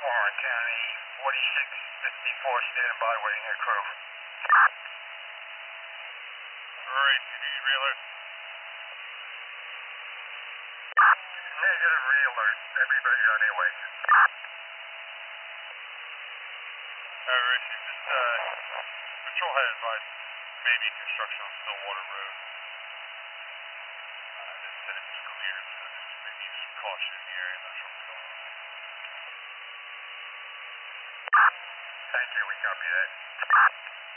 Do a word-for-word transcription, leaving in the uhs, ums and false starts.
Warren County, forty-six fifty-four, standing by, waiting a crew. Alright, T V reeler. Negative re-alert. Everybody on their way. Alright, just, uh, patrol had advised maybe construction on Stillwater Road. Uh, they said it was cleared, so just maybe use some caution in the area. Not sure what's going on. Thank you, we copy that.